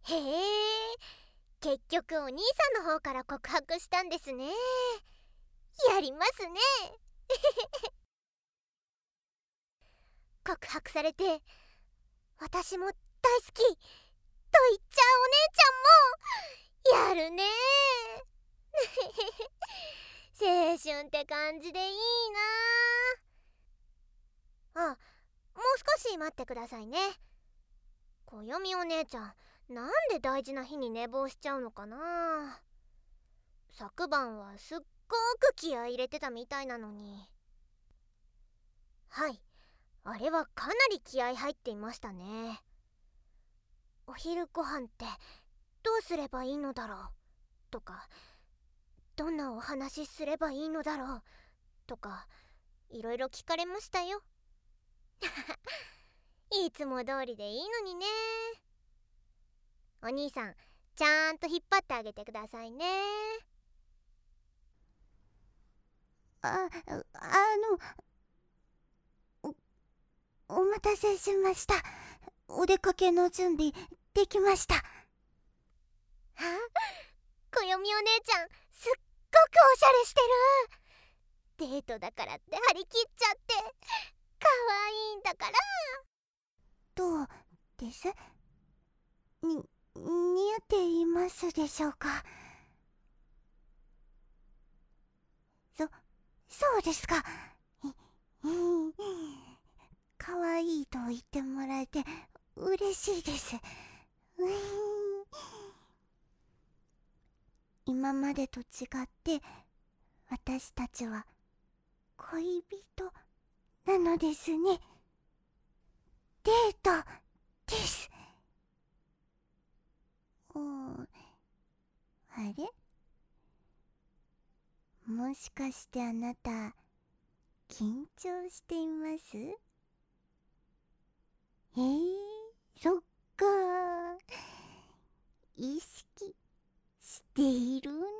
へえ、結局お兄さんの方から告白したんですね。やりますね。告白されて私も大好きと言っちゃうお姉ちゃんもやるね。青春って感じでいいなあ。もう少し待ってくださいね。暦お姉ちゃん、なんで大事な日に寝坊しちゃうのかな。昨晩はすっごく気合い入れてたみたいなのに。はい、あれはかなり気合い入っていましたね。お昼ご飯ってどうすればいいのだろうとか、どんなお話しすればいいのだろうとか、いろいろ聞かれましたよ。いつも通りでいいのにね。お兄さん、ちゃんと引っ張ってあげてくださいね。 お待たせしました。お出かけの準備できました。 暦お姉ちゃん、すっごくおしゃれしてる。デートだからって張り切っちゃって可愛いんだから。 どうです？似合っていますでしょうか？そうですか。可愛いと言ってもらえて嬉しいです。今までと違って私たちは恋人なのですね。デートです。あれ？もしかしてあなた緊張しています？そっか。意識しているんだ。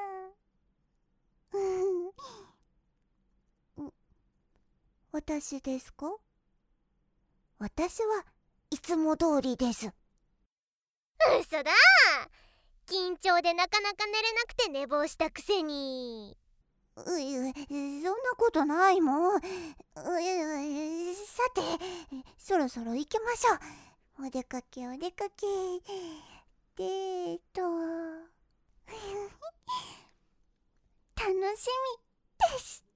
私ですか？私はいつも通りです。 嘘だ。緊張でなかなか寝れなくて寝坊したくせに。 そんなことないもん。さて、そろそろ行きましょう。お出かけ。デート。楽しみです。